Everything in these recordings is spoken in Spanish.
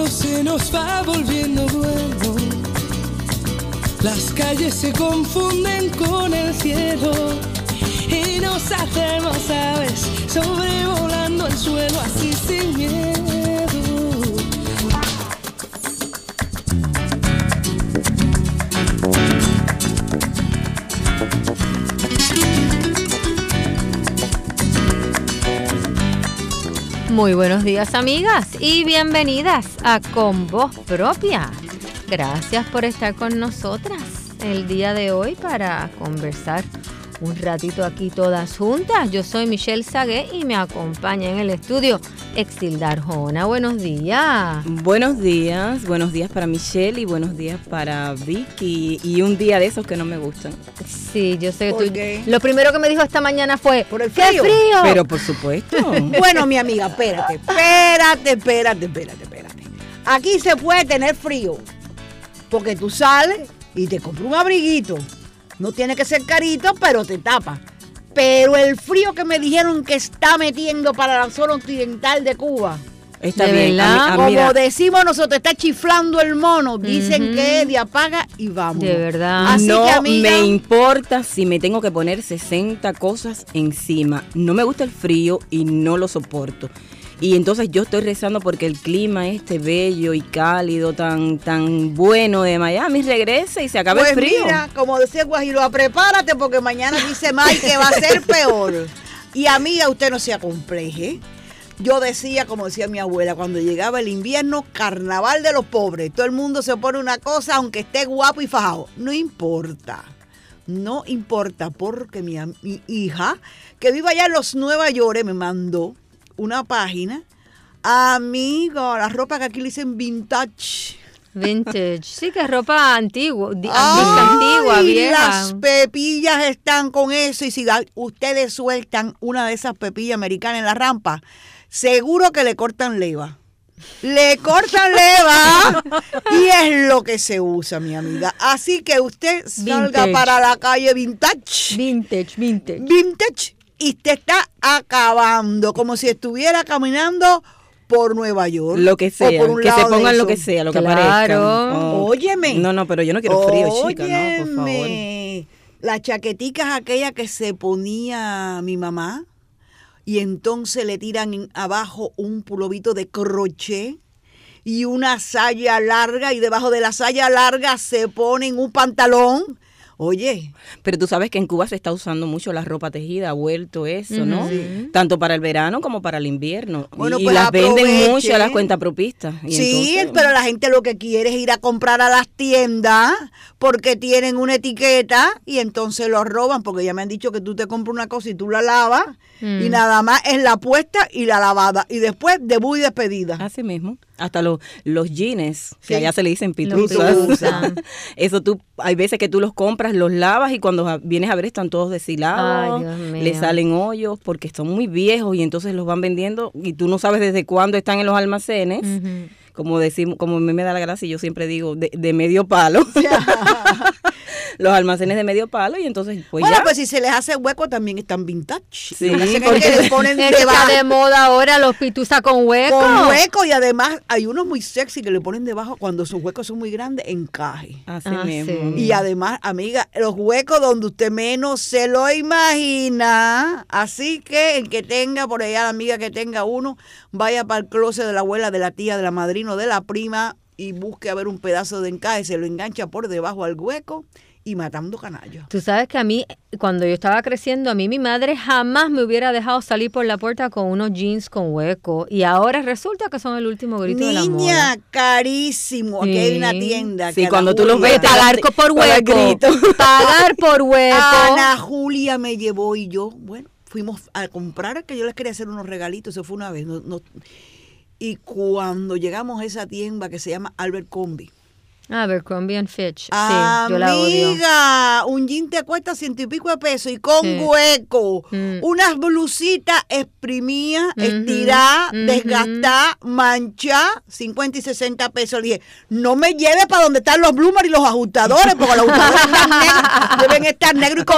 todo se nos va volviendo bueno. Las calles se confunden con el cielo y nos hacemos aves sobrevolando el suelo así sin miedo. Muy buenos días, amigas, y bienvenidas a Con Voz Propia. Gracias por estar con nosotras el día de hoy para conversar un ratito aquí todas juntas. Yo soy Michelle Sagué y me acompaña en el estudio Exilda Arjona. Buenos días. Buenos días para Michelle y buenos días para Vicky y un día de esos que no me gustan. Sí, yo sé que tú... Lo primero que me dijo esta mañana fue... ¿Por el frío? ¡Qué frío! Pero por supuesto. Bueno, mi amiga, espérate. Aquí se puede tener frío, porque tú sales y te compras un abriguito. No tiene que ser carito, pero te tapa. Pero el frío que me dijeron que está metiendo para la zona occidental de Cuba. Está ¿De bien. verdad? Como decimos nosotros, está chiflando el mono. Dicen que es de apaga y vamos. De verdad. Así no que, amiga, me importa si me tengo que poner 60 cosas encima. No me gusta el frío y no lo soporto. Y entonces yo estoy rezando porque el clima este bello y cálido, tan bueno de Miami regrese y se acabe pues el frío. Mira, como decía Guajiro, prepárate porque mañana dice Mike que va a ser peor. Y amiga, usted no se acompleje. Yo decía, como decía mi abuela, cuando llegaba el invierno, carnaval de los pobres. Todo el mundo se pone una cosa aunque esté guapo y fajado. No importa porque mi hija, que vive allá en los Nueva York, me mandó una página. Amigo, la ropa que aquí le dicen vintage. Vintage. Sí, que es ropa antigua, antigua, vieja. Las pepillas están con eso. Y si ustedes sueltan una de esas pepillas americanas en la rampa, seguro que le cortan leva. Le cortan leva y es lo que se usa, mi amiga. Así que usted salga para la calle vintage. Vintage. Y te está acabando como si estuviera caminando por Nueva York. Lo que sea, por un que lado se pongan de lo eso. que sea, lo que Claro. aparezca. Oh. Óyeme. No, pero yo no quiero frío, chica, no, por favor. Las chaqueticas aquellas que se ponía mi mamá y entonces le tiran abajo un pulovito de crochet y una saya larga y debajo de la saya larga se ponen un pantalón. Oye. Pero tú sabes que en Cuba se está usando mucho la ropa tejida, ha vuelto eso, ¿no? Sí. Tanto para el verano como para el invierno. Bueno, y pues las venden aproveche. mucho a las cuentapropistas. Y Sí, entonces, pero la gente lo que quiere es ir a comprar a las tiendas porque tienen una etiqueta y entonces lo roban, porque ya me han dicho que tú te compras una cosa y tú la lavas y nada más es la puesta y la lavada y después debut y despedida. así mismo. Hasta los jeans, que Sí. allá se le dicen Los pituzas. pituzas. Eso hay veces que tú los compras, los lavas y cuando vienes a ver están todos deshilados, Ay, Dios mío. le salen hoyos porque son muy viejos y entonces los van vendiendo y tú no sabes desde cuándo están en los almacenes. Ujú. Como decimos, como a mí me da la gracia, yo siempre digo de medio palo. Los almacenes de medio palo y entonces pues Bueno, ya. pues si se les hace hueco también están vintage. Sí, Lo que hacen es porque que le ponen Está debajo de moda ahora los pituzas con hueco. con hueco y además hay unos muy sexy que le ponen debajo cuando sus huecos son muy grandes, encaje. Así Ah, mismo. sí. Y además, amiga, los huecos donde usted menos se lo imagina. Así que el que tenga por allá, la amiga que tenga uno, vaya para el closet de la abuela, de la tía, de la madrina o de la prima y busque a ver un pedazo de encaje, se lo engancha por debajo al hueco y matando canallas. Tú sabes que a mí, cuando yo estaba creciendo, a mí mi madre jamás me hubiera dejado salir por la puerta con unos jeans con hueco. Y ahora resulta que son el último grito de la moda. Niña, carísimo. Aquí hay una Sí. tienda. Sí, que cuando Ana tú los Julia- ves, te Pagar da- por para el hueco. grito. Pagar por hueco. Ana Julia me llevó y yo, bueno, fuimos a comprar, que yo les quería hacer unos regalitos, eso fue una vez. Y cuando llegamos a esa tienda que se llama Albert Combi, Abercrombie & Fitch. Sí, yo la odio. Amiga, un jean te cuesta 100 y pico de pesos y con hueco. Unas blusitas exprimidas, estiradas, desgastadas, manchadas, 50 y 60 pesos. Le dije, no me lleve para donde están los bloomers y los ajustadores, porque los ajustadores están negros, deben estar negros y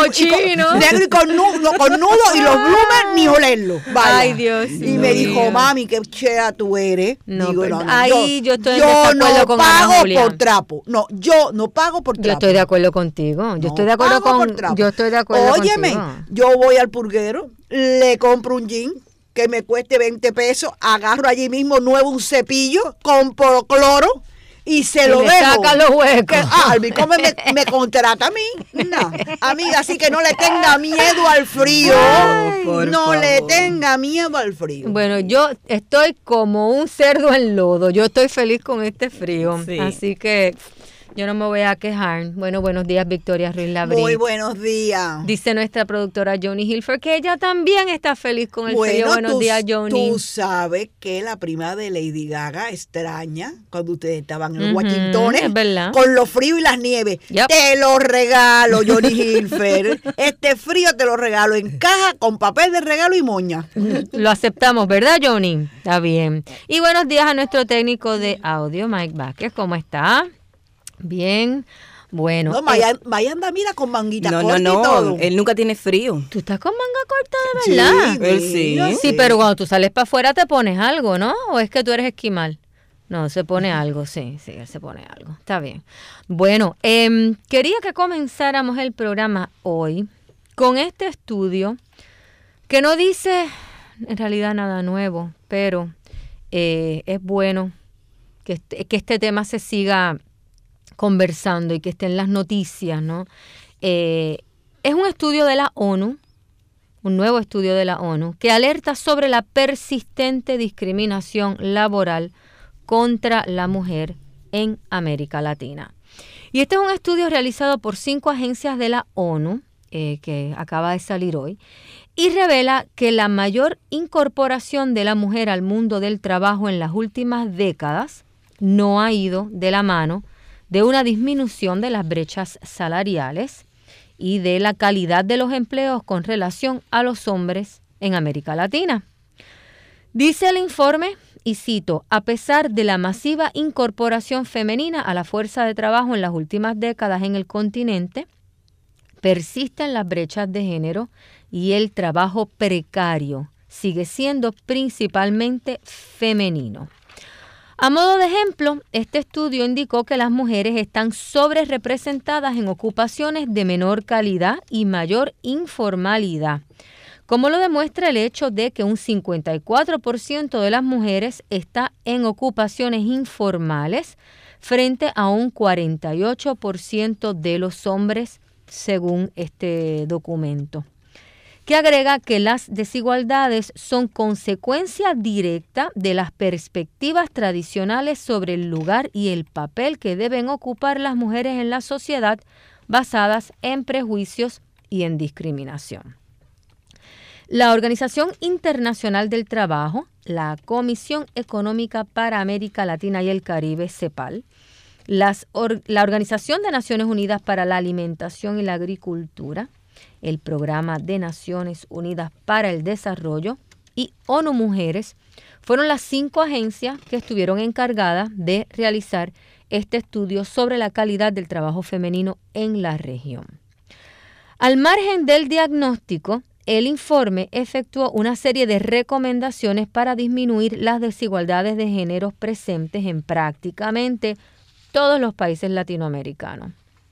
con nudo, y los bloomers ni olerlos. Vaya. Ay, Dios mío. Y me dijo, mami, qué chea tú eres. No, Digo, pero, no, ahí yo estoy en yo desacuerdo no con Ana pago Julia. por trapo. No, yo no pago por trapo. Yo estoy de acuerdo contigo. Yo estoy de acuerdo Óyeme, contigo. yo voy al purguero, le compro un jean que me cueste 20 pesos, agarro allí mismo nuevo un cepillo, compro cloro y se lo le dejo. saca los huecos. Albi, ¿cómo me contrata a mí? No, amiga, así que no le tenga miedo al frío. Ay, por no favor. le tenga miedo al frío. Bueno, yo estoy como un cerdo en lodo. Yo estoy feliz con este frío. Sí. Así que yo no me voy a quejar. Bueno, buenos días, Victoria Ruiz Labrí. Muy buenos días. Dice nuestra productora Joni Hilfer que ella también está feliz con el frío. Buenos días, Joni. Tú sabes que la prima de Lady Gaga extraña cuando ustedes estaban en Washington, es verdad. con los fríos y las nieves. Yep. Te lo regalo, Joni Hilfer. Este frío te lo regalo en caja con papel de regalo y moña. Lo aceptamos, ¿verdad, Joni? Está bien. Y buenos días a nuestro técnico de audio, Mike Vázquez. ¿Cómo está? Bien. Bueno. No, Maya anda, mira, con manguita corta y No, todo. él nunca tiene frío. Tú estás con manga corta, de verdad. Sí, Él sí. mira, Sí, pero cuando tú sales para afuera te pones algo, ¿no? ¿O es que tú eres esquimal? No, se pone algo, sí, él se pone algo. Está bien. Bueno, quería que comenzáramos el programa hoy con este estudio que no dice en realidad nada nuevo, pero es bueno que este tema se siga conversando y que esté en las noticias, ¿no? Es un estudio de la ONU, un nuevo estudio de la ONU, que alerta sobre la persistente discriminación laboral contra la mujer en América Latina. Y este es un estudio realizado por 5 agencias de la ONU, que acaba de salir hoy, y revela que la mayor incorporación de la mujer al mundo del trabajo en las últimas décadas no ha ido de la mano de una disminución de las brechas salariales y de la calidad de los empleos con relación a los hombres en América Latina. Dice el informe, y cito, a pesar de la masiva incorporación femenina a la fuerza de trabajo en las últimas décadas en el continente, persisten las brechas de género y el trabajo precario sigue siendo principalmente femenino. A modo de ejemplo, este estudio indicó que las mujeres están sobrerepresentadas en ocupaciones de menor calidad y mayor informalidad, como lo demuestra el hecho de que un 54% de las mujeres está en ocupaciones informales frente a un 48% de los hombres, según este documento, que agrega que las desigualdades son consecuencia directa de las perspectivas tradicionales sobre el lugar y el papel que deben ocupar las mujeres en la sociedad basadas en prejuicios y en discriminación. La Organización Internacional del Trabajo, la Comisión Económica para América Latina y el Caribe, CEPAL, la Organización de Naciones Unidas para la Alimentación y la Agricultura, el Programa de Naciones Unidas para el Desarrollo y ONU Mujeres fueron las 5 agencias que estuvieron encargadas de realizar este estudio sobre la calidad del trabajo femenino en la región. Al margen del diagnóstico, el informe efectuó una serie de recomendaciones para disminuir las desigualdades de género presentes en prácticamente todos los países latinoamericanos.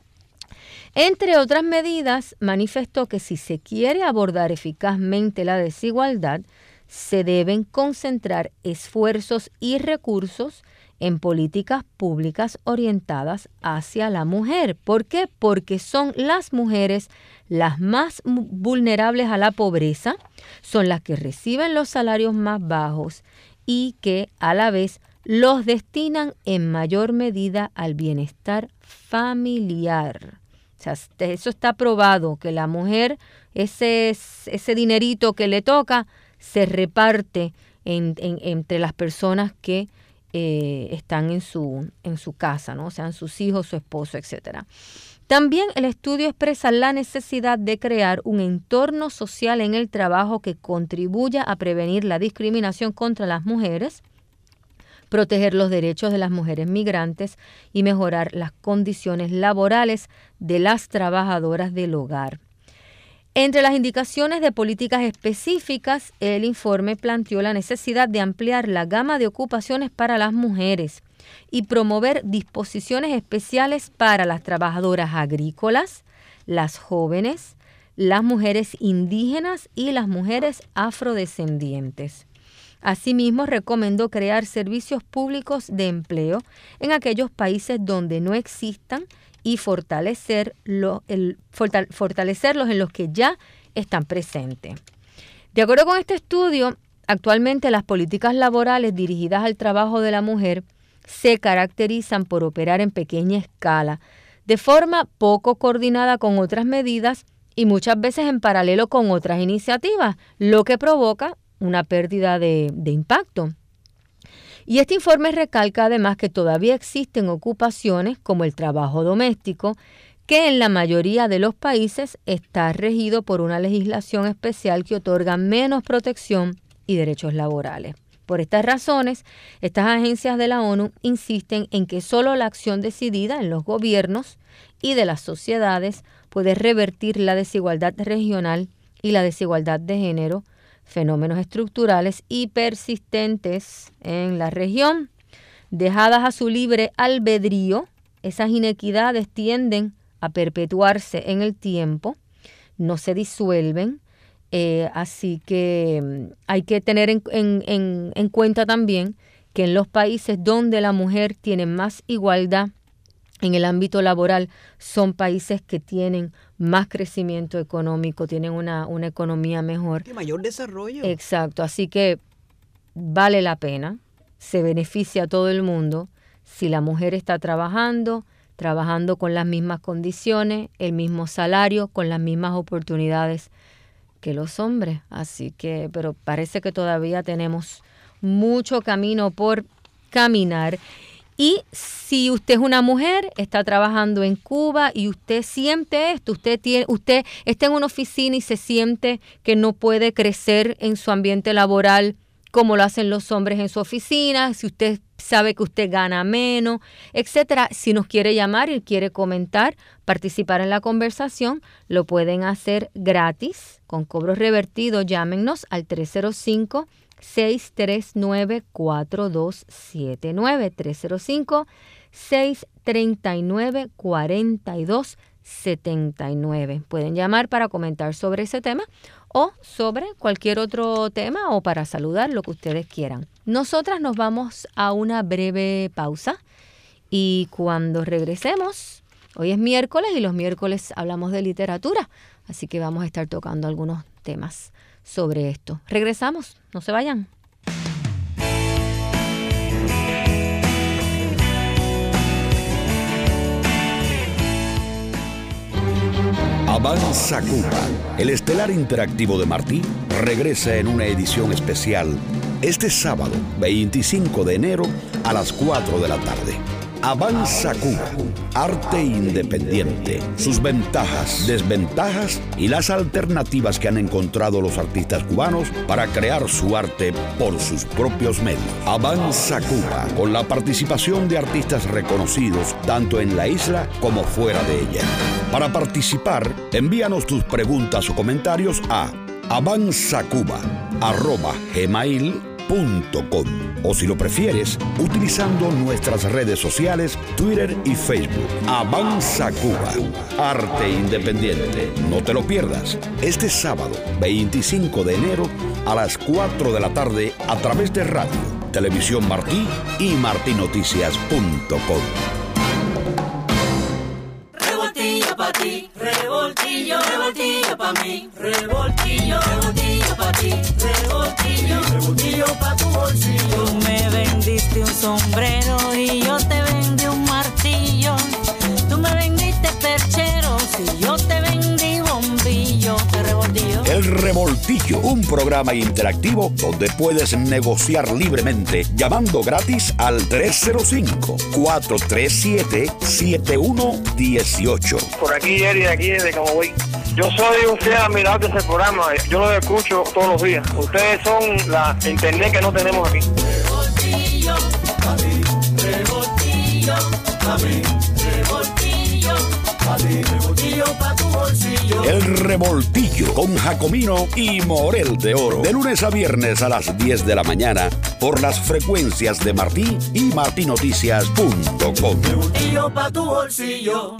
Entre otras medidas, manifestó que si se quiere abordar eficazmente la desigualdad, se deben concentrar esfuerzos y recursos en políticas públicas orientadas hacia la mujer. ¿Por qué? Porque son las mujeres las más vulnerables a la pobreza, son las que reciben los salarios más bajos y que a la vez los destinan en mayor medida al bienestar familiar. O sea, eso está probado, que la mujer, ese dinerito que le toca, se reparte entre las personas que están en su casa, ¿no? O sea, sus hijos, su esposo, etcétera. También el estudio expresa la necesidad de crear un entorno social en el trabajo que contribuya a prevenir la discriminación contra las mujeres, proteger los derechos de las mujeres migrantes y mejorar las condiciones laborales de las trabajadoras del hogar. Entre las indicaciones de políticas específicas, el informe planteó la necesidad de ampliar la gama de ocupaciones para las mujeres y promover disposiciones especiales para las trabajadoras agrícolas, las jóvenes, las mujeres indígenas y las mujeres afrodescendientes. Asimismo, recomendó crear servicios públicos de empleo en aquellos países donde no existan y fortalecerlos en los que ya están presentes. De acuerdo con este estudio, actualmente las políticas laborales dirigidas al trabajo de la mujer se caracterizan por operar en pequeña escala, de forma poco coordinada con otras medidas y muchas veces en paralelo con otras iniciativas, lo que provoca una pérdida de impacto. Y este informe recalca además que todavía existen ocupaciones como el trabajo doméstico, que en la mayoría de los países está regido por una legislación especial que otorga menos protección y derechos laborales. Por estas razones, estas agencias de la ONU insisten en que solo la acción decidida en los gobiernos y de las sociedades puede revertir la desigualdad regional y la desigualdad de género, fenómenos estructurales y persistentes en la región. Dejadas a su libre albedrío, esas inequidades tienden a perpetuarse en el tiempo, no se disuelven, así que hay que tener en cuenta también que en los países donde la mujer tiene más igualdad en el ámbito laboral son países que tienen más crecimiento económico, tienen una economía mejor. De mayor desarrollo. Exacto, así que vale la pena, se beneficia a todo el mundo si la mujer está trabajando con las mismas condiciones, el mismo salario, con las mismas oportunidades que los hombres. Así que, pero parece que todavía tenemos mucho camino por caminar. Y si usted es una mujer, está trabajando en Cuba y usted siente esto, usted está en una oficina y se siente que no puede crecer en su ambiente laboral como lo hacen los hombres en su oficina, si usted sabe que usted gana menos, etcétera. Si nos quiere llamar y quiere comentar, participar en la conversación, lo pueden hacer gratis, con cobro revertido. Llámenos al 305-639-4279, 305-639-4279. Pueden llamar para comentar sobre ese tema o sobre cualquier otro tema o para saludar, lo que ustedes quieran. Nosotras nos vamos a una breve pausa y cuando regresemos, hoy es miércoles y los miércoles hablamos de literatura, así que vamos a estar tocando algunos temas sobre esto. Regresamos, no se vayan. Avanza Cuba. El estelar interactivo de Martí regresa en una edición especial este sábado 25 de enero a las 4 de la tarde. Avanza Cuba. Arte independiente. Sus ventajas, desventajas y las alternativas que han encontrado los artistas cubanos para crear su arte por sus propios medios. Avanza Cuba, con la participación de artistas reconocidos tanto en la isla como fuera de ella. Para participar, envíanos tus preguntas o comentarios a avanzacuba@gmail.com o si lo prefieres, utilizando nuestras redes sociales, Twitter y Facebook. Avanza Cuba, arte independiente. No te lo pierdas, este sábado 25 de enero a las 4 de la tarde a través de radio, Televisión Martí y martinoticias.com. Revoltillo pa' ti, revoltillo, revoltillo pa' mí, revoltillo, revoltillo pa' ti, revoltillo, revoltillo pa' tu bolsillo. Tú me vendiste un sombrero y yo te vendí un martillo. Tú me vendiste percheros y yo te vendí bombillo. ¿Qué revoltillo? El Revoltillo, un programa interactivo donde puedes negociar libremente llamando gratis al 305-437-7118. Por aquí, Eri, aquí desde Camagüey. Yo soy un fiel admirador de ese programa. Yo lo escucho todos los días. Ustedes son la internet que no tenemos aquí. Revoltillo, papi, revoltillo, papi, revoltillo, papi, revoltillo pa' tu bolsillo. El Revoltillo con Jacomino y Morel de Oro. De lunes a viernes a las 10 de la mañana por las frecuencias de Martí y martinoticias.com. Revoltillo pa' tu bolsillo.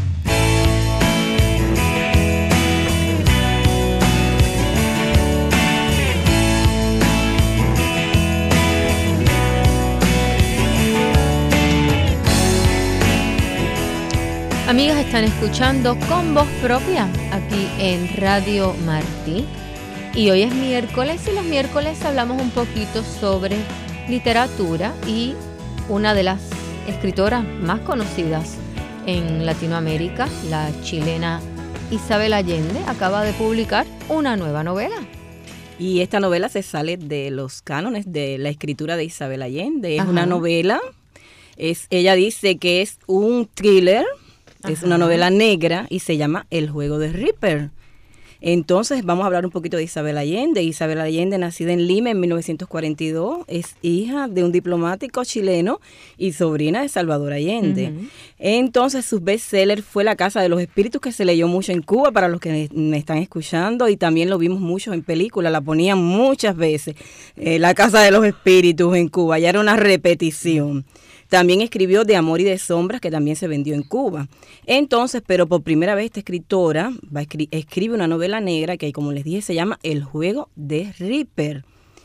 Amigas, están escuchando Con Voz Propia aquí en Radio Martí. Y hoy es miércoles y los miércoles hablamos un poquito sobre literatura y una de las escritoras más conocidas en Latinoamérica, la chilena Isabel Allende, acaba de publicar una nueva novela. Y esta novela se sale de los cánones de la escritura de Isabel Allende. Es Ajá. una novela, ella dice que es un thriller. Es una novela negra y se llama El juego de Ripper. Entonces vamos a hablar un poquito de Isabel Allende. Isabel Allende, nacida en Lima en 1942, es hija de un diplomático chileno y sobrina de Salvador Allende. Uh-huh. Entonces su bestseller fue La Casa de los Espíritus, que se leyó mucho en Cuba para los que me están escuchando, y también lo vimos mucho en películas, la ponían muchas veces. La Casa de los Espíritus en Cuba, ya era una repetición. También escribió De Amor y de Sombras, que también se vendió en Cuba. Entonces, pero por primera vez esta escritora escribe una novela negra que, como les dije, se llama El juego de Ripper.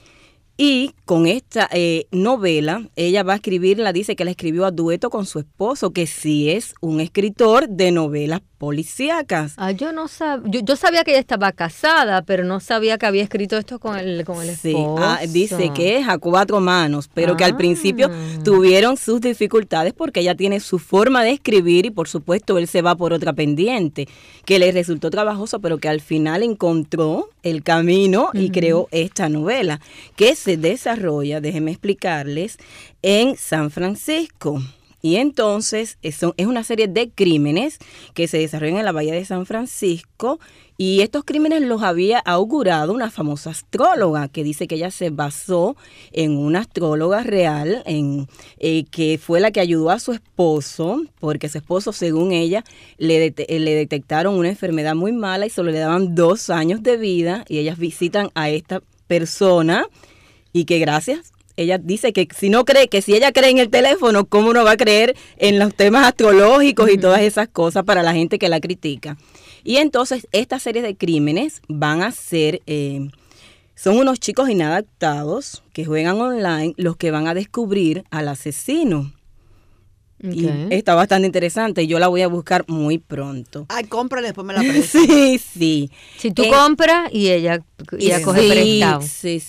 Y con esta novela, ella va a escribirla, dice que la escribió a dueto con su esposo, que sí es un escritor de novelas policíacas. Yo no sabía, yo sabía que ella estaba casada, pero no sabía que había escrito esto con el esposo. Sí, dice que es a 4 manos, pero que al principio tuvieron sus dificultades porque ella tiene su forma de escribir y por supuesto él se va por otra pendiente, que le resultó trabajoso, pero que al final encontró el camino y creó esta novela, que se desarrolla, déjenme explicarles, en San Francisco. Y entonces es una serie de crímenes que se desarrollan en la bahía de San Francisco, y estos crímenes los había augurado una famosa astróloga que dice que ella se basó en una astróloga real, que fue la que ayudó a su esposo, porque su esposo, según ella, le detectaron una enfermedad muy mala y solo le daban 2 años de vida, y ellas visitan a esta persona y que gracias. Ella dice que si ella cree en el teléfono, ¿cómo no va a creer en los temas astrológicos y todas esas cosas para la gente que la critica? Y entonces esta serie de crímenes van a ser, son unos chicos inadaptados que juegan online los que van a descubrir al asesino. Okay. Y está bastante interesante. Yo la voy a buscar muy pronto. Ay, cómprale, después me la prestas. Sí. Si tú compras y ella coge prestado. Sí.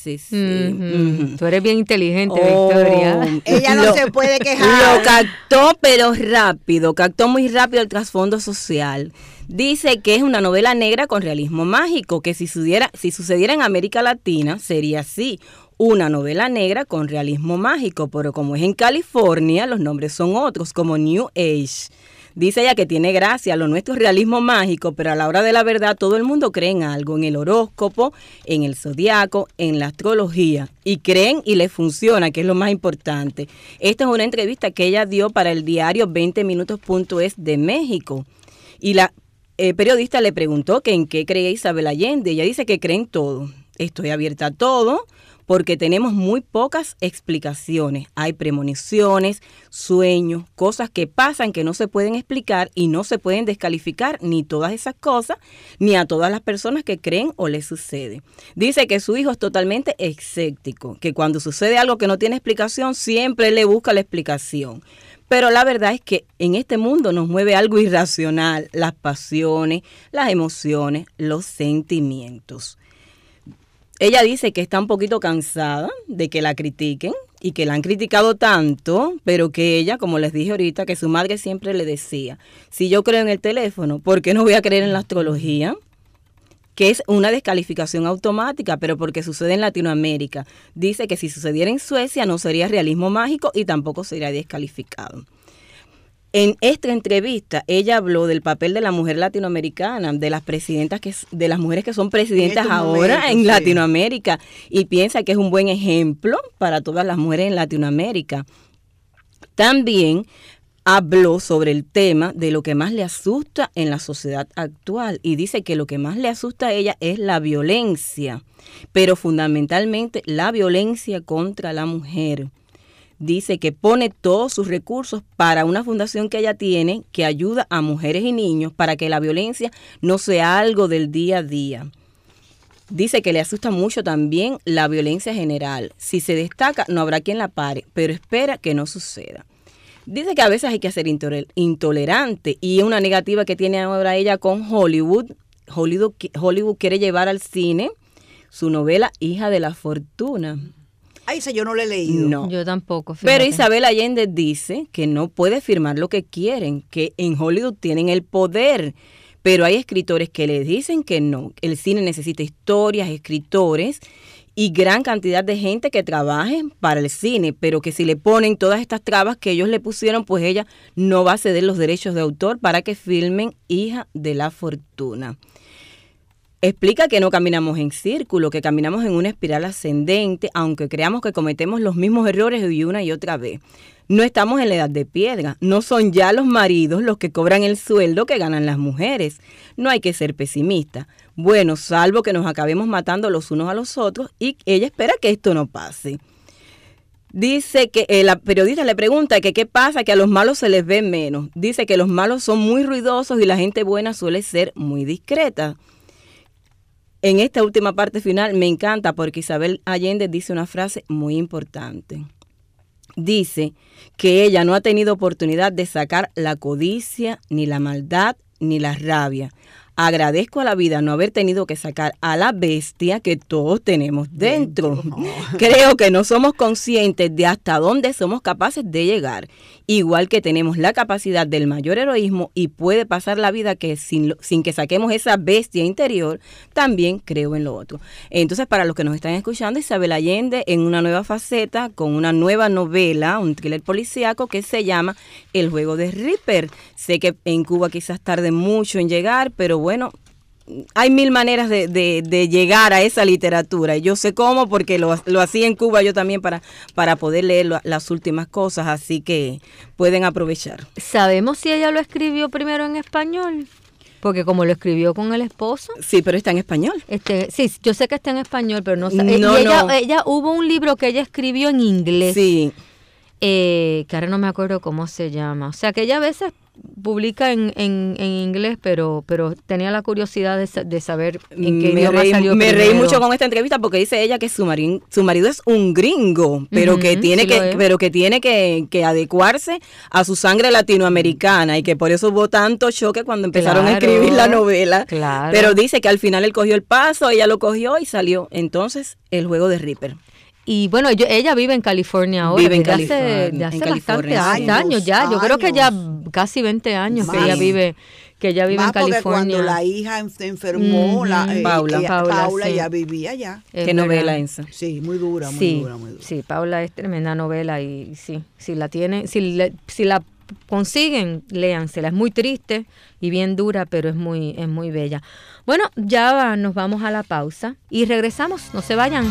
Tú eres bien inteligente, Victoria. Ella no se puede quejar. Lo captó, pero rápido. Captó muy rápido el trasfondo social. Dice que es una novela negra con realismo mágico, que si sucediera en América Latina sería así. Una novela negra con realismo mágico, pero como es en California, los nombres son otros, como New Age. Dice ella que tiene gracia, lo nuestro es realismo mágico, pero a la hora de la verdad todo el mundo cree en algo, en el horóscopo, en el zodiaco, en la astrología, y creen y les funciona, que es lo más importante. Esta es una entrevista que ella dio para el diario 20minutos.es de México, y la periodista le preguntó que en qué cree Isabel Allende. Ella dice que cree en todo. Estoy abierta a todo, porque tenemos muy pocas explicaciones. Hay premoniciones, sueños, cosas que pasan que no se pueden explicar y no se pueden descalificar ni todas esas cosas, ni a todas las personas que creen o les sucede. Dice que su hijo es totalmente escéptico, que cuando sucede algo que no tiene explicación, siempre le busca la explicación. Pero la verdad es que en este mundo nos mueve algo irracional, las pasiones, las emociones, los sentimientos. Ella dice que está un poquito cansada de que la critiquen y que la han criticado tanto, pero que ella, como les dije ahorita, que su madre siempre le decía, si yo creo en el teléfono, ¿por qué no voy a creer en la astrología? que es una descalificación automática, pero porque sucede en Latinoamérica. Dice que si sucediera en Suecia no sería realismo mágico y tampoco sería descalificado. En esta entrevista, ella habló del papel de la mujer latinoamericana, de las presidentas de las mujeres que son presidentas ahora en Latinoamérica, y piensa que es un buen ejemplo para todas las mujeres en Latinoamérica. También habló sobre el tema de lo que más le asusta en la sociedad actual y dice que lo que más le asusta a ella es la violencia, pero fundamentalmente la violencia contra la mujer. Dice que pone todos sus recursos para una fundación que ella tiene que ayuda a mujeres y niños para que la violencia no sea algo del día a día. Dice que le asusta mucho también la violencia general. Si se destaca, no habrá quien la pare, pero espera que no suceda. Dice que a veces hay que ser intolerante y es una negativa que tiene ahora ella con Hollywood. Hollywood quiere llevar al cine su novela Hija de la Fortuna. Ay, esa yo no la he leído. No. Yo tampoco. Fíjate. Pero Isabel Allende dice que no puede firmar lo que quieren, que en Hollywood tienen el poder. Pero hay escritores que le dicen que no. El cine necesita historias, escritores y gran cantidad de gente que trabaje para el cine, pero que si le ponen todas estas trabas que ellos le pusieron, pues ella no va a ceder los derechos de autor para que filmen Hija de la Fortuna. Explica que no caminamos en círculo, que caminamos en una espiral ascendente, aunque creamos que cometemos los mismos errores una y otra vez. No estamos en la edad de piedra, no son ya los maridos los que cobran el sueldo que ganan las mujeres. No hay que ser pesimista. Bueno, salvo que nos acabemos matando los unos a los otros y ella espera que esto no pase. Dice que la periodista le pregunta que qué pasa, que a los malos se les ve menos. Dice que los malos son muy ruidosos y la gente buena suele ser muy discreta. En esta última parte final me encanta porque Isabel Allende dice una frase muy importante. Dice que ella no ha tenido oportunidad de sacar la codicia, ni la maldad, ni la rabia. Agradezco a la vida no haber tenido que sacar a la bestia que todos tenemos dentro. Creo que no somos conscientes de hasta dónde somos capaces de llegar. Igual que tenemos la capacidad del mayor heroísmo y puede pasar la vida que sin que saquemos esa bestia interior, también creo en lo otro. Entonces, para los que nos están escuchando, Isabel Allende en una nueva faceta, con una nueva novela, un thriller policíaco que se llama El juego de Ripper. Sé que en Cuba quizás tarde mucho en llegar, pero bueno, hay mil maneras de llegar a esa literatura. Yo sé cómo, porque lo hacía en Cuba yo también para poder leer las últimas cosas, así que pueden aprovechar. ¿Sabemos si ella lo escribió primero en español? Porque como lo escribió con el esposo. Sí, pero está en español. Sí, yo sé que está en español, pero no sé. No. Ella hubo un libro que ella escribió en inglés. Sí. Que ahora no me acuerdo cómo se llama. O sea, que ella a veces publica en inglés, pero tenía la curiosidad de saber en qué idioma salió Me primero. reí mucho con esta entrevista porque dice ella que su marido es un gringo, pero que tiene que adecuarse a su sangre latinoamericana y que por eso hubo tanto choque cuando empezaron a escribir la novela. Claro. Pero dice que al final él cogió el paso, ella lo cogió y salió entonces El juego de Ripper. Y bueno, ella vive en California ahora. Vive en desde California, hace en bastantes California, años ya. Yo creo que ya casi 20 años que ella vive en California. Porque cuando la hija se enfermó, Paula sí. ya vivía allá. ¿Qué novela esa? Sí, muy dura, muy dura. Sí, Paula es tremenda novela y sí, si la consiguen, léansela. Es muy triste y bien dura, pero es muy bella. Bueno, ya nos vamos a la pausa y regresamos. No se vayan.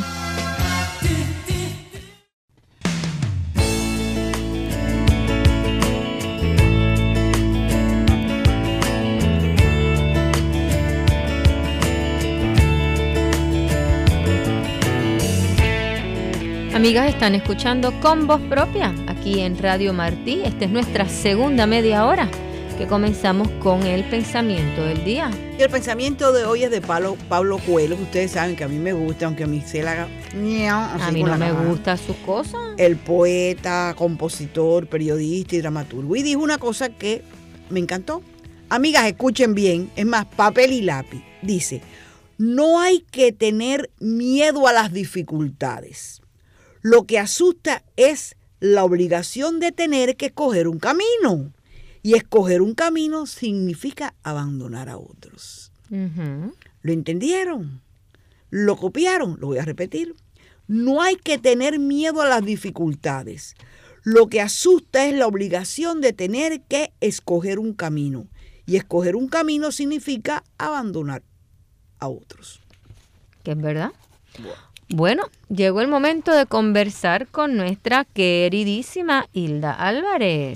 Amigas, están escuchando Con Voz Propia aquí en Radio Martí. Esta es nuestra segunda media hora que comenzamos con el pensamiento del día. Y el pensamiento de hoy es de Pablo Coelho, que ustedes saben que a mí me gusta, aunque a mí se la haga. A mí no me gustan sus cosas. El poeta, compositor, periodista y dramaturgo. Y dijo una cosa que me encantó. Amigas, escuchen bien, es más, papel y lápiz. Dice, no hay que tener miedo a las dificultades. Lo que asusta es la obligación de tener que escoger un camino. Y escoger un camino significa abandonar a otros. Uh-huh. ¿Lo entendieron? ¿Lo copiaron? Lo voy a repetir. No hay que tener miedo a las dificultades. Lo que asusta es la obligación de tener que escoger un camino. Y escoger un camino significa abandonar a otros. ¿Que es verdad? Bueno, llegó el momento de conversar con nuestra queridísima Hilda Álvarez.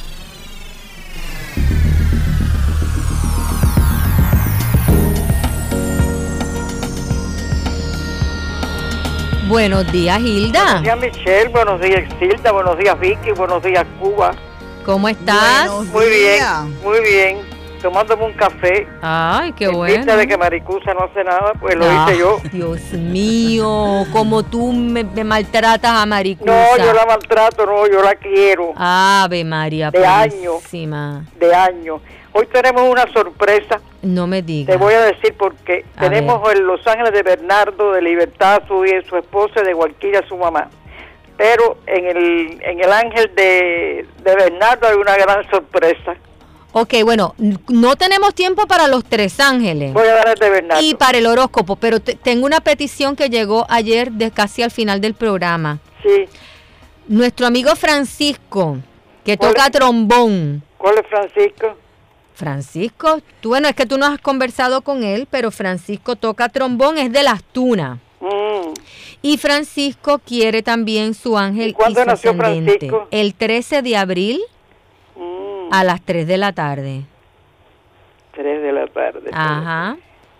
Buenos días, Hilda. Buenos días, Michelle. Buenos días, Hilda. Buenos días, Vicky. Buenos días, Cuba. ¿Cómo estás? Muy bien, muy bien. Tomándome un café. Ay, qué bueno. En vista de que Maricusa no hace nada, pues lo hice yo. Dios mío, como tú me maltratas a Maricusa. No, yo la maltrato, no, yo la quiero. Ave María purísima. De años. Hoy tenemos una sorpresa. No me digas. Te voy a decir por qué. Tenemos en Los Ángeles de Bernardo, de Libertad, su esposa, de Guarquilla, su mamá. Pero en el Ángel de Bernardo hay una gran sorpresa. Ok, bueno, no tenemos tiempo para los tres ángeles. Voy a dar el de Bernardo. Y para el horóscopo, pero tengo una petición que llegó ayer casi al final del programa. Sí. Nuestro amigo Francisco, que toca trombón. ¿Cuál es Francisco? Francisco, bueno, es que tú no has conversado con él, pero Francisco toca trombón, es de Las Tunas. Y Francisco quiere también su ángel. ¿Y cuándo nació ascendente. Francisco? El 13 de abril a las 3 de la tarde. 3 de la tarde. Ajá.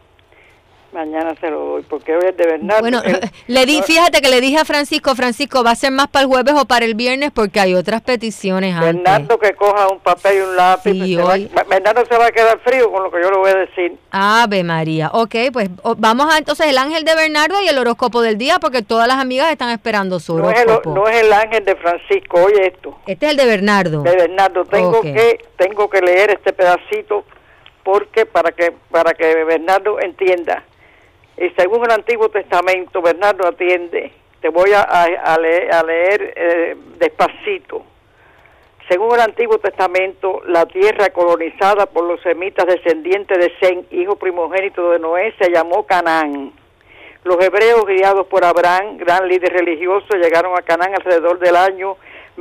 Mañana se lo doy, porque hoy es de Bernardo. Bueno, fíjate que le dije a Francisco, ¿va a ser más para el jueves o para el viernes? Porque hay otras peticiones antes. Bernardo que coja un papel y un lápiz. Sí, Bernardo se va a quedar frío con lo que yo le voy a decir. Ave María. Ok, pues vamos a entonces el ángel de Bernardo y el horóscopo del día, porque todas las amigas están esperando su horóscopo. No es el ángel de Francisco, oye esto. Este es el de Bernardo. De Bernardo. Tengo que leer este pedacito porque para que Bernardo entienda. Y según el Antiguo Testamento, Bernardo atiende. Te voy a leer despacito. Según el Antiguo Testamento, la tierra colonizada por los semitas descendientes de Sem, hijo primogénito de Noé, se llamó Canaán. Los hebreos, guiados por Abraham, gran líder religioso, llegaron a Canaán alrededor del año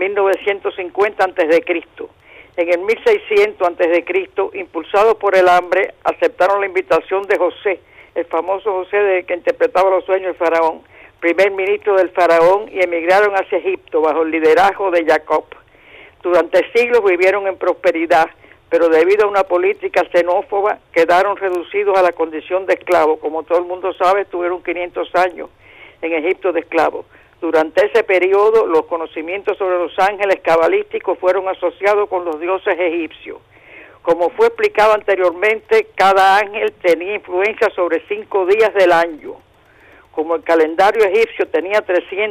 1950 a.C. En el 1600 a.C., impulsados por el hambre, aceptaron la invitación de José, el famoso José que interpretaba los sueños del faraón, primer ministro del faraón, y emigraron hacia Egipto bajo el liderazgo de Jacob. Durante siglos vivieron en prosperidad, pero debido a una política xenófoba quedaron reducidos a la condición de esclavos. Como todo el mundo sabe, estuvieron 500 años en Egipto de esclavos. Durante ese periodo, los conocimientos sobre los ángeles cabalísticos fueron asociados con los dioses egipcios. Como fue explicado anteriormente, cada ángel tenía influencia sobre 5 días del año. Como el calendario egipcio tenía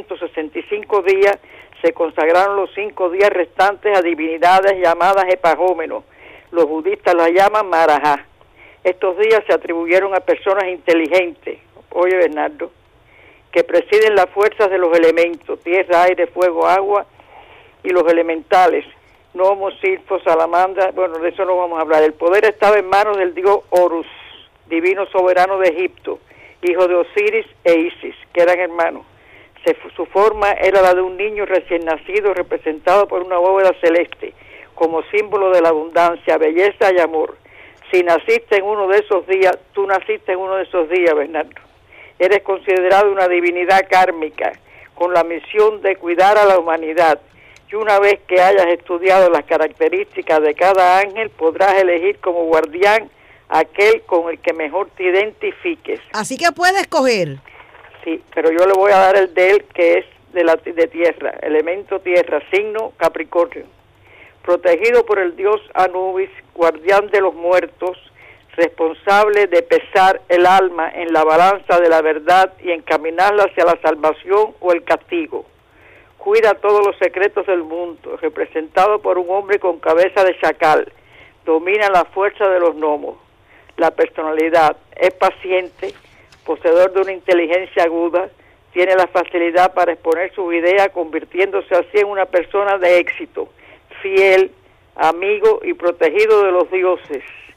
365 días, se consagraron los 5 días restantes a divinidades llamadas epagómenos. Los budistas las llaman marajá. Estos días se atribuyeron a personas inteligentes, oye Bernardo, que presiden las fuerzas de los elementos, tierra, aire, fuego, agua y los elementales, gnomos, silfos, salamandras. Bueno, de eso no vamos a hablar. El poder estaba en manos del dios Horus, divino soberano de Egipto, hijo de Osiris e Isis, que eran hermanos. Su forma era la de un niño recién nacido, representado por una bóveda celeste, como símbolo de la abundancia, belleza y amor. Si naciste en uno de esos días, tú naciste en uno de esos días, Bernardo. Eres considerado una divinidad kármica, con la misión de cuidar a la humanidad. Y una vez que hayas estudiado las características de cada ángel, podrás elegir como guardián aquel con el que mejor te identifiques. Así que puedes escoger. Sí, pero yo le voy a dar el de él, que es de tierra, elemento tierra, signo Capricornio. Protegido por el dios Anubis, guardián de los muertos, responsable de pesar el alma en la balanza de la verdad y encaminarla hacia la salvación o el castigo. Cuida todos los secretos del mundo, representado por un hombre con cabeza de chacal. Domina la fuerza de los gnomos. La personalidad es paciente, poseedor de una inteligencia aguda, tiene la facilidad para exponer sus ideas, convirtiéndose así en una persona de éxito, fiel, amigo y protegido de los dioses.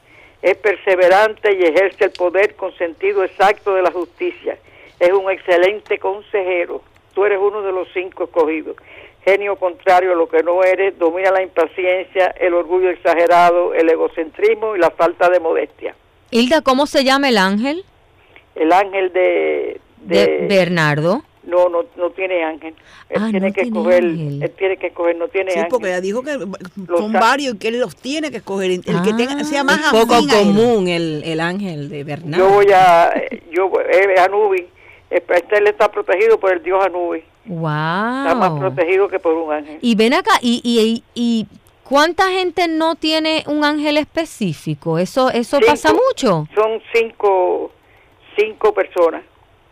Es perseverante y ejerce el poder con sentido exacto de la justicia. Es un excelente consejero. Tú eres uno de los 5 escogidos. Genio contrario a lo que no eres, domina la impaciencia, el orgullo exagerado, el egocentrismo y la falta de modestia. Hilda, ¿cómo se llama el ángel? El ángel de Bernardo. No tiene ángel. Él tiene que escoger, no tiene ángel. Sí, porque ella dijo que son varios y que él los tiene que escoger. El que sea más es poco común el ángel de Bernardo. Anubis. Él está protegido por el dios Anubis. Wow. Está más protegido que por un ángel. Y ven acá, y ¿cuánta gente no tiene un ángel específico? ¿Eso pasa mucho? Son 5 personas.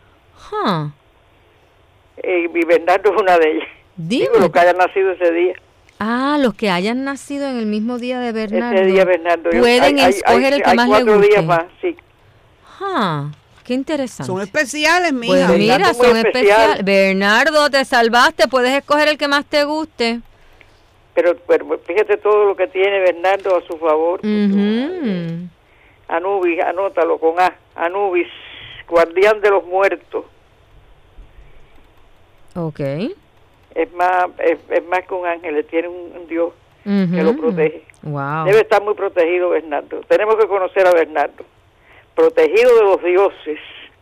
Y Bernardo es una de ellas. Dime. Digo, los que hayan nacido ese día. Los que hayan nacido en el mismo día de Bernardo. Ese día Bernardo. Pueden escoger el que más les guste. Hay 4 días más, sí. Qué interesante. Son especiales, mija. Pues mira, son especiales. Bernardo, te salvaste, puedes escoger el que más te guste. Pero fíjate todo lo que tiene Bernardo a su favor. Anubis, anótalo con A. Anubis, guardián de los muertos. Ok. Es más que un ángel, tiene un Dios que lo protege. Wow. Debe estar muy protegido Bernardo. Tenemos que conocer a Bernardo. Protegido de los dioses.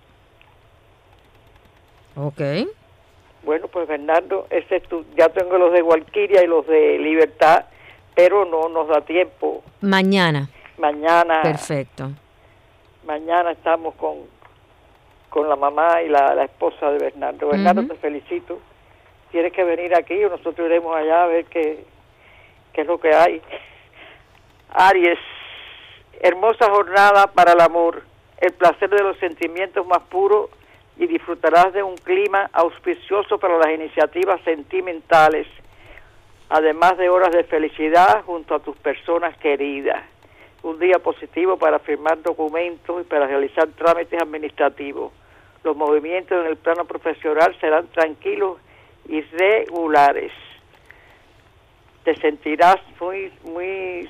Ok. Bueno, pues Bernardo, ya tengo los de Valquiria y los de Libertad, pero no nos da tiempo. Mañana. Perfecto. Mañana estamos con la mamá y la esposa de Bernardo. Bernardo, te felicito. Tienes que venir aquí o nosotros iremos allá a ver qué es lo que hay. Aries, hermosa jornada para el amor, el placer de los sentimientos más puros y disfrutarás de un clima auspicioso para las iniciativas sentimentales, además de horas de felicidad junto a tus personas queridas. Un día positivo para firmar documentos y para realizar trámites administrativos. Los movimientos en el plano profesional serán tranquilos y regulares. Te sentirás muy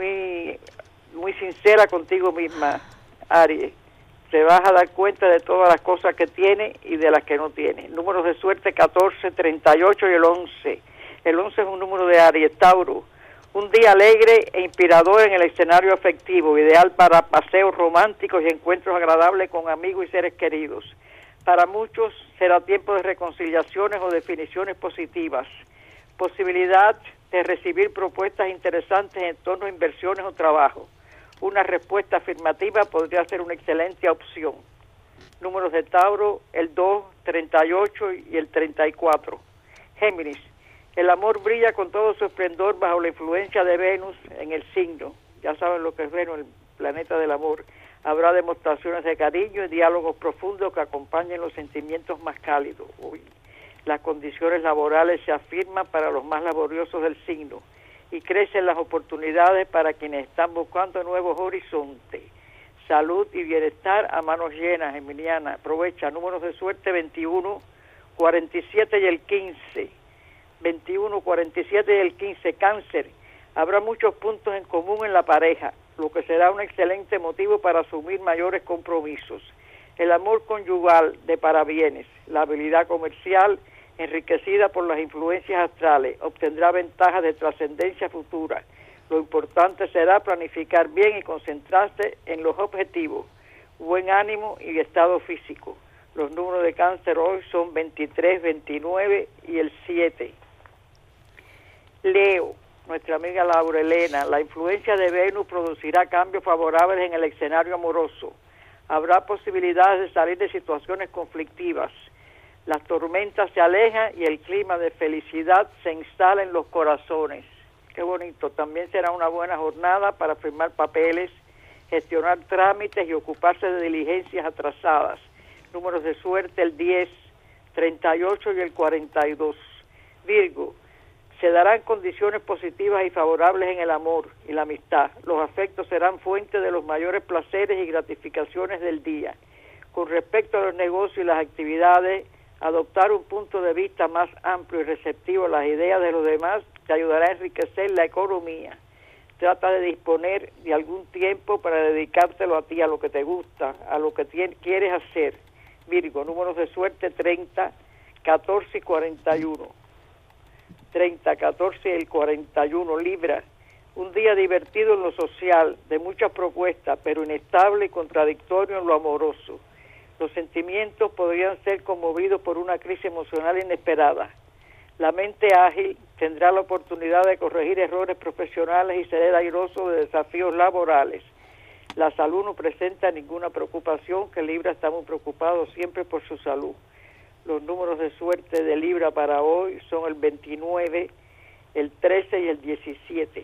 sincera contigo misma, Aries. Te vas a dar cuenta de todas las cosas que tiene y de las que no tiene. Números de suerte 14, 38 y el 11. El 11 es un número de Aries. Tauro, un día alegre e inspirador en el escenario afectivo, ideal para paseos románticos y encuentros agradables con amigos y seres queridos. Para muchos será tiempo de reconciliaciones o definiciones positivas. Posibilidad de recibir propuestas interesantes en torno a inversiones o trabajo. Una respuesta afirmativa podría ser una excelente opción. Números de Tauro, el 2, 38 y el 34. Géminis, el amor brilla con todo su esplendor bajo la influencia de Venus en el signo. Ya saben lo que es Venus, el planeta del amor. Habrá demostraciones de cariño y diálogos profundos que acompañen los sentimientos más cálidos. Las condiciones laborales se afirman para los más laboriosos del signo y crecen las oportunidades para quienes están buscando nuevos horizontes. Salud y bienestar a manos llenas, Emiliana. Aprovecha, números de suerte 21, 47 y el 15. 21, 47 y el 15. Cáncer, habrá muchos puntos en común en la pareja, lo que será un excelente motivo para asumir mayores compromisos. El amor conyugal de parabienes, la habilidad comercial enriquecida por las influencias astrales, obtendrá ventajas de trascendencia futura. Lo importante será planificar bien y concentrarse en los objetivos, buen ánimo y estado físico. Los números de Cáncer hoy son 23, 29 y el 7. Leo, nuestra amiga Laura Elena, la influencia de Venus producirá cambios favorables en el escenario amoroso. Habrá posibilidades de salir de situaciones conflictivas. Las tormentas se alejan y el clima de felicidad se instala en los corazones. Qué bonito. También será una buena jornada para firmar papeles, gestionar trámites y ocuparse de diligencias atrasadas. Números de suerte el 10, 38 y el 42. Virgo, se darán condiciones positivas y favorables en el amor y la amistad. Los afectos serán fuente de los mayores placeres y gratificaciones del día. Con respecto a los negocios y las actividades, adoptar un punto de vista más amplio y receptivo a las ideas de los demás te ayudará a enriquecer la economía. Trata de disponer de algún tiempo para dedicártelo a ti, a lo que te gusta, a lo que quieres hacer. Virgo, números de suerte 30, 14 y 41. 30, 14 y el 41. Libra, un día divertido en lo social, de muchas propuestas, pero inestable y contradictorio en lo amoroso. Los sentimientos podrían ser conmovidos por una crisis emocional inesperada. La mente ágil tendrá la oportunidad de corregir errores profesionales y ser airoso de desafíos laborales. La salud no presenta ninguna preocupación, que Libra está muy preocupado siempre por su salud. Los números de suerte de Libra para hoy son el 29, el 13 y el 17.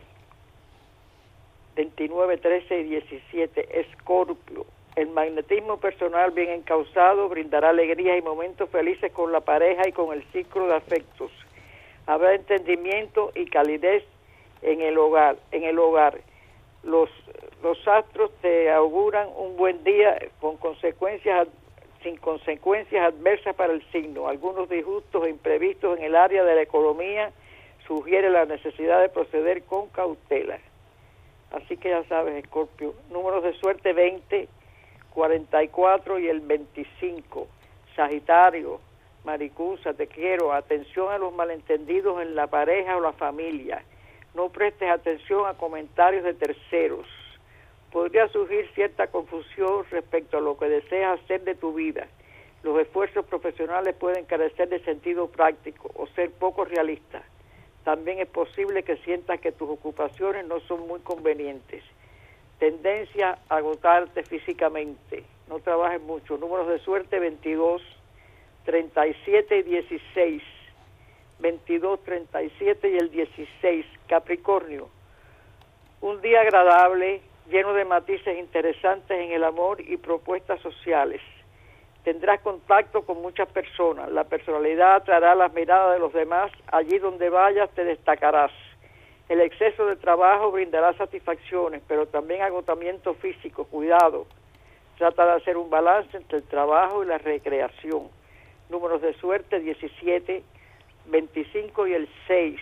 29, 13 y 17. Escorpio. El magnetismo personal bien encauzado brindará alegrías y momentos felices con la pareja y con el ciclo de afectos. Habrá entendimiento y calidez en el hogar. Los astros te auguran un buen día sin consecuencias adversas para el signo. Algunos disgustos e imprevistos en el área de la economía sugiere la necesidad de proceder con cautela. Así que ya sabes, Escorpio. Números de suerte 20, 44 y el 25. Sagitario, Maricusa, te quiero. Atención a los malentendidos en la pareja o la familia. No prestes atención a comentarios de terceros. Podría surgir cierta confusión respecto a lo que deseas hacer de tu vida. Los esfuerzos profesionales pueden carecer de sentido práctico o ser poco realistas. También es posible que sientas que tus ocupaciones no son muy convenientes. Tendencia a agotarte físicamente. No trabajes mucho. Números de suerte 22, 37 y 16. 22, 37 y el 16. Capricornio. Un día agradable, lleno de matices interesantes en el amor y propuestas sociales. Tendrás contacto con muchas personas. La personalidad atraerá las miradas de los demás. Allí donde vayas te destacarás. El exceso de trabajo brindará satisfacciones, pero también agotamiento físico. Cuidado. Trata de hacer un balance entre el trabajo y la recreación. Números de suerte 17, 25 y el 6.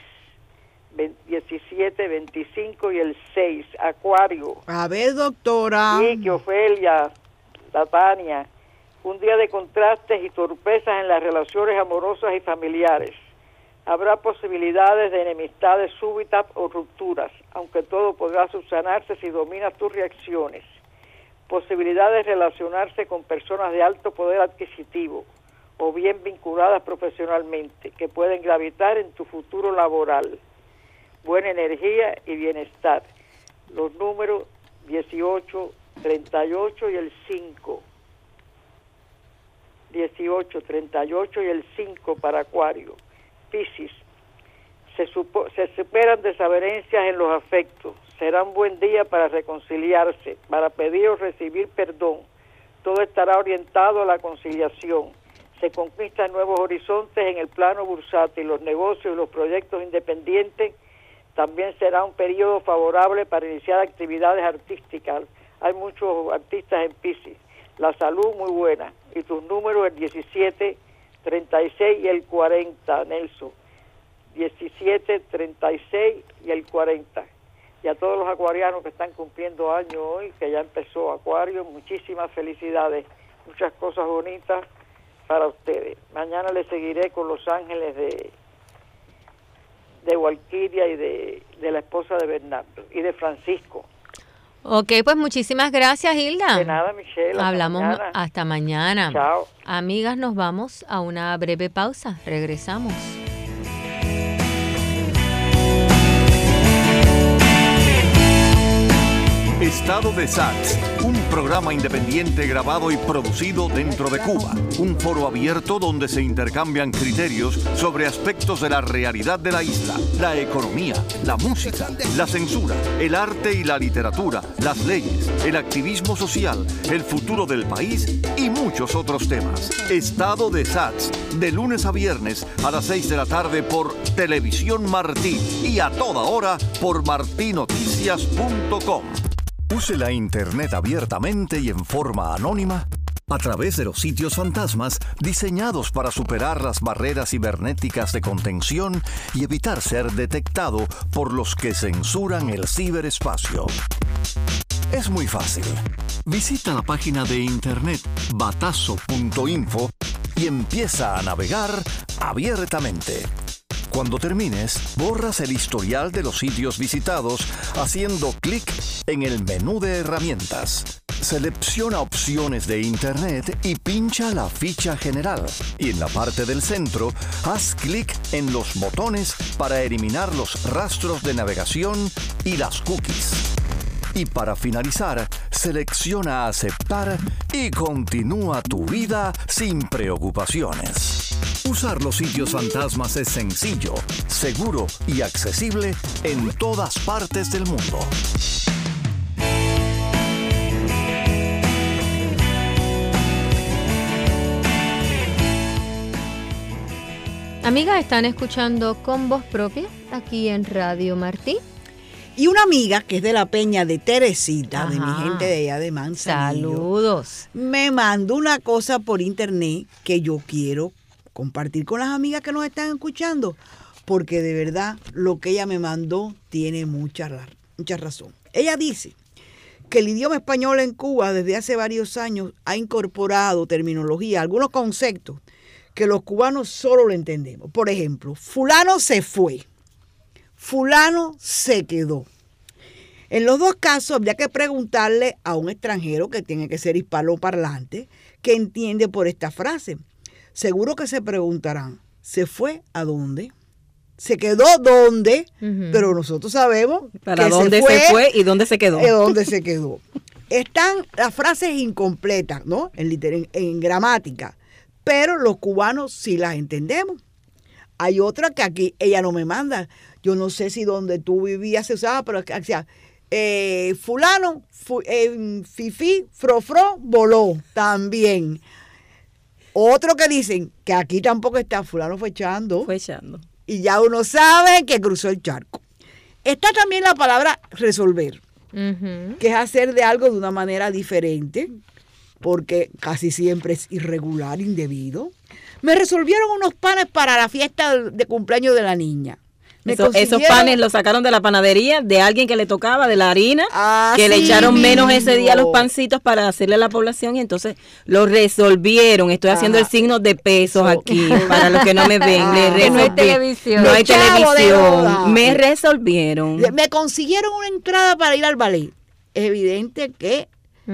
17, 25 y el 6. Acuario. A ver, doctora. Vicky, Ofelia, Tania. Un día de contrastes y torpezas en las relaciones amorosas y familiares. Habrá posibilidades de enemistades súbitas o rupturas, aunque todo podrá subsanarse si dominas tus reacciones. Posibilidades de relacionarse con personas de alto poder adquisitivo o bien vinculadas profesionalmente, que pueden gravitar en tu futuro laboral. Buena energía y bienestar. Los números 18, 38 y el 5. 18, 38 y el 5 para Acuario. Piscis. Se superan desavenencias en los afectos. Será un buen día para reconciliarse, para pedir o recibir perdón. Todo estará orientado a la conciliación. Se conquistan nuevos horizontes en el plano bursátil. Los negocios y los proyectos independientes. También será un periodo favorable para iniciar actividades artísticas. Hay muchos artistas en Piscis. La salud muy buena. Y tus números el 17, 36 y el 40, Nelson. 17, 36 y el 40. Y a todos los acuarianos que están cumpliendo años hoy, que ya empezó Acuario, muchísimas felicidades. Muchas cosas bonitas para ustedes. Mañana les seguiré con los ángeles de Walquiria y de la esposa de Bernardo y de Francisco. Ok, pues muchísimas gracias, Hilda. De nada, Michelle. Hablamos hasta mañana. Chao. Amigas, nos vamos a una breve pausa. Regresamos. Estado de SATS, un programa independiente grabado y producido dentro de Cuba. Un foro abierto donde se intercambian criterios sobre aspectos de la realidad de la isla, la economía, la música, la censura, el arte y la literatura, las leyes, el activismo social, el futuro del país y muchos otros temas. Estado de SATS, de lunes a viernes a las 6 de la tarde por Televisión Martí y a toda hora por martinoticias.com. Use la Internet abiertamente y en forma anónima a través de los sitios fantasmas diseñados para superar las barreras cibernéticas de contención y evitar ser detectado por los que censuran el ciberespacio. Es muy fácil. Visita la página de internet batazo.info y empieza a navegar abiertamente. Cuando termines, borras el historial de los sitios visitados haciendo clic en el menú de herramientas. Selecciona opciones de Internet y pincha la ficha general. Y en la parte del centro, haz clic en los botones para eliminar los rastros de navegación y las cookies. Y para finalizar, selecciona aceptar y continúa tu vida sin preocupaciones. Usar los sitios fantasmas es sencillo, seguro y accesible en todas partes del mundo. Amigas, están escuchando Con Voz Propia aquí en Radio Martí. Y una amiga que es de la Peña de Teresita, de mi gente de allá de Manzanillo. Saludos. Me mandó una cosa por internet que yo quiero compartir con las amigas que nos están escuchando, porque de verdad lo que ella me mandó tiene mucha razón. Ella dice que el idioma español en Cuba desde hace varios años ha incorporado terminología, algunos conceptos que los cubanos solo lo entendemos. Por ejemplo, fulano se fue, fulano se quedó. En los dos casos habría que preguntarle a un extranjero que tiene que ser hispanoparlante que entiende por esta frase. Seguro que se preguntarán, ¿se fue a dónde? ¿Se quedó dónde? Pero nosotros sabemos para dónde se fue y dónde se quedó. ¿Dónde se quedó? Están las frases incompletas, ¿no? En gramática, pero los cubanos sí las entendemos. Hay otra que aquí ella no me manda. Yo no sé si donde tú vivías se usaba, pero decía, fulano, fifí, frofró, voló, también. Otro que dicen que aquí tampoco está, fulano fue echando. Fue echando. Y ya uno sabe que cruzó el charco. Está también la palabra resolver, que es hacer de algo de una manera diferente, porque casi siempre es irregular, indebido. Me resolvieron unos panes para la fiesta de cumpleaños de la niña. Esos panes los sacaron de la panadería de alguien que le tocaba, de la harina, que le echaron menos ese día los pancitos para hacerle a la población y entonces lo resolvieron. Estoy haciendo el signo de pesos aquí, para los que no me ven. No hay televisión. No hay televisión. Me resolvieron. Me consiguieron una entrada para ir al ballet. Es evidente que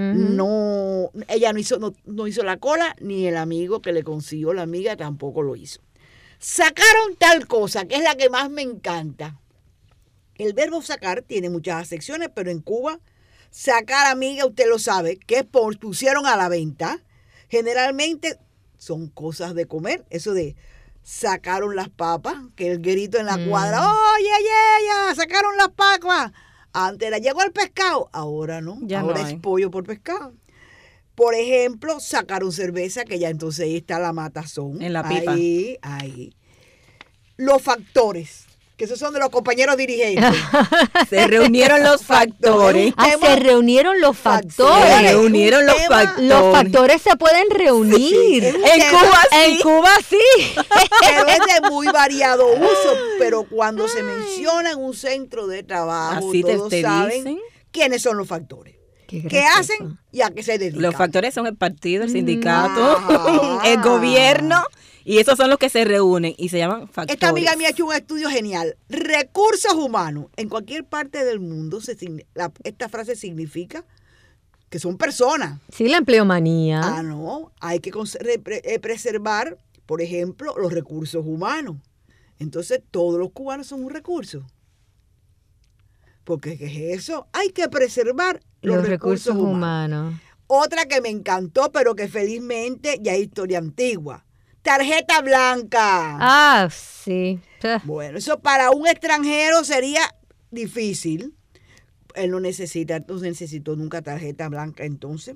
ella no hizo la cola, ni el amigo que le consiguió la amiga tampoco lo hizo. Sacaron tal cosa, que es la que más me encanta. El verbo sacar tiene muchas acepciones, pero en Cuba, sacar, amiga, usted lo sabe, que pusieron a la venta. Generalmente son cosas de comer. Eso de sacaron las papas, que el grito en la cuadra, ¡oye, ya! Sacaron las papas. Antes era, llegó el pescado, ahora no, ahora es pollo por pescado. Por ejemplo, sacaron cerveza, que ya entonces ahí está la matazón. En la pipa. Ahí. Los factores, que esos son de los compañeros dirigentes. Se reunieron los factores. Se reunieron los factores. Se reunieron los factores. Los factores se pueden reunir. Sí. En Cuba sí. Pero es de muy variado uso. Pero cuando se menciona en un centro de trabajo, así todos saben dicen quiénes son los factores. ¿Qué hacen y a qué se dedican? Los factores son el partido, el sindicato, el gobierno, y esos son los que se reúnen y se llaman factores. Esta amiga mía ha hecho un estudio genial. Recursos humanos. En cualquier parte del mundo esta frase significa que son personas. Sí, la empleomanía. No. Hay que preservar, por ejemplo, los recursos humanos. Entonces, todos los cubanos son un recurso. Porque ¿qué es eso? Hay que preservar los recursos humanos. Otra que me encantó, pero que felizmente ya es historia antigua. Tarjeta blanca. Sí. Bueno, eso para un extranjero sería difícil. Él no necesitó nunca tarjeta blanca. Entonces,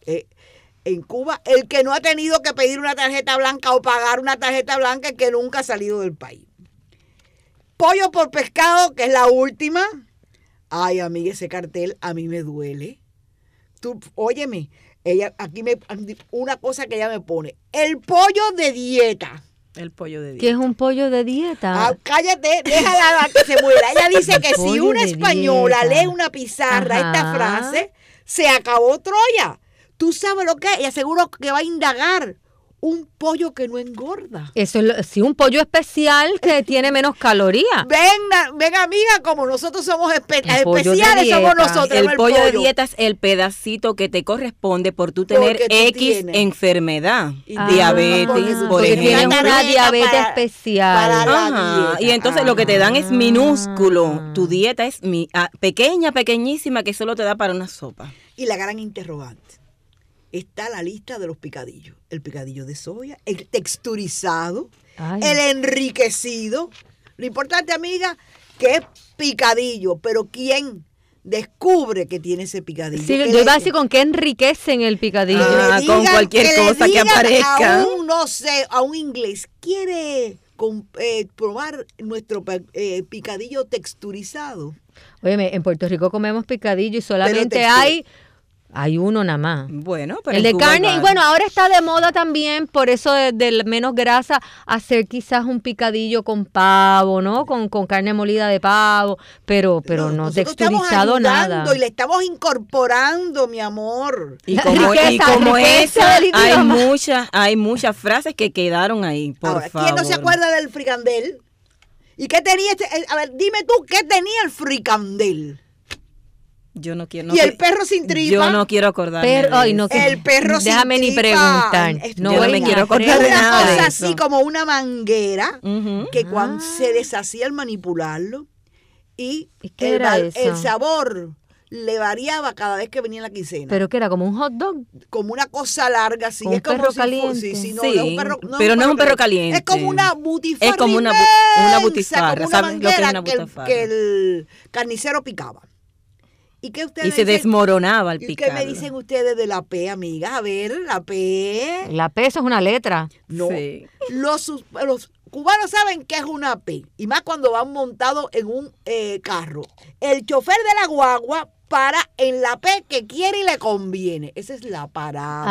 en Cuba, el que no ha tenido que pedir una tarjeta blanca o pagar una tarjeta blanca es que nunca ha salido del país. Pollo por pescado, que es la última. Ay, amiga, ese cartel a mí me duele. Óyeme, ella aquí una cosa que ella me pone, el pollo de dieta. El pollo de dieta. ¿Qué es un pollo de dieta? Cállate, déjala que se muera. Ella dice que si una de española dieta. lee una pizarra, Ajá. esta frase, se acabó Troya. ¿Tú sabes lo que es? Ella seguro que va a indagar un pollo que no engorda. Eso es sí, un pollo especial que tiene menos calorías. Ven amiga, como nosotros somos El pollo de especiales, dieta. somos nosotros. El no pollo de dieta es el pedacito que te corresponde por tú tener Porque tú X tienes. enfermedad, Ah, diabetes, por porque tienes ejemplo. una diabetes para especial. la Ajá, dieta. y entonces lo que te dan es minúsculo. Tu dieta es pequeña, pequeñísima, que solo te da para una sopa. Y la gran interrogante. Está la lista de los picadillos. El picadillo de soya, el texturizado, Ay. el enriquecido. Lo importante, amiga, que es picadillo, pero ¿quién descubre que tiene ese picadillo? Sí, Que yo iba a decir con qué enriquecen el picadillo. Ah, le con digan- cualquier le cosa que digan aparezca. A un, no sé, a un inglés, ¿quiere probar nuestro picadillo texturizado? Óyeme, en Puerto Rico comemos picadillo y solamente textura. hay uno nada más. Bueno, pero El en de Cuba carne, y igual. bueno, ahora está de moda también, por eso de menos grasa, hacer quizás un picadillo con pavo, ¿no? Con carne molida de pavo, pero no nosotros texturizado estamos nada. ayudando y le estamos incorporando, mi amor. Y como Riqueza esa, del hay idioma. muchas frases que quedaron ahí, por Ahora, favor. ¿quién no se acuerda del fricandel? ¿Y qué tenía a ver, dime tú, ¿qué tenía el fricandel? Yo no quiero. ¿Y el perro sin tripa? Yo no quiero acordarme. Pero, de ay, eso. no, que- El perro sin déjame ni tripa. preguntar. No Yo no voy me ni quiero a acordar de preguntar. nada Una de cosa eso. así como una manguera Ujú. que cuando se deshacía al manipularlo y ¿Y qué era eso? el sabor le variaba cada vez que venía la quincena. Pero que era como un hot dog. Como una cosa larga, así. Con Es como perro si caliente. sí, no, Sí, no es un perro, pero no es un perro caliente. Es como una butifarra. Es como una inmensa, butifarra. como una ¿Sabes lo que es manguera una butifarra? que el carnicero picaba. ¿Y qué ustedes Y se dicen? desmoronaba al ¿Y picar. qué me dicen ustedes de la P, amiga? A ver, la P. La P, eso es una letra. No. Sí. Los cubanos saben qué es una P. Y más cuando van montados en un carro. El chofer de la guagua para en la P que quiere y le conviene. Esa es la parada.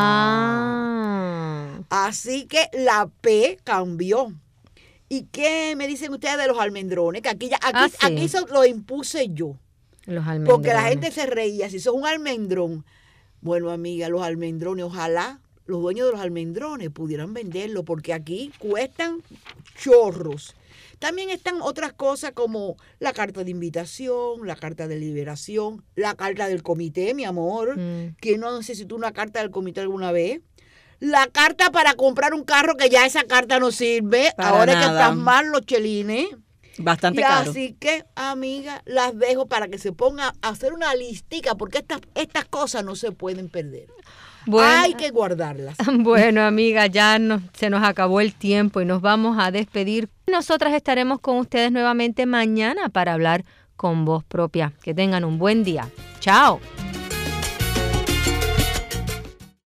Ah. Así que la P cambió. ¿Y qué me dicen ustedes de los almendrones? Que aquí, Sí. aquí eso lo impuse yo. Los almendrones. Porque la gente se reía. Si son un almendrón. Bueno, amiga, los almendrones, ojalá los dueños de los almendrones pudieran venderlo, porque aquí cuestan chorros. También están otras cosas como la carta de invitación, la carta de liberación, la carta del comité, mi amor. ¿Quién no necesitó una carta del comité alguna vez? La carta para comprar un carro, que ya esa carta no sirve. Para Ahora hay que nada. plasmar los chelines. Bastante Y caro. así que, amiga, las dejo para que se ponga a hacer una listica, porque estas cosas no se pueden perder. Bueno. Hay que guardarlas. Bueno, amiga, ya se nos acabó el tiempo y nos vamos a despedir. Nosotras estaremos con ustedes nuevamente mañana para hablar con voz propia. Que tengan un buen día. Chao.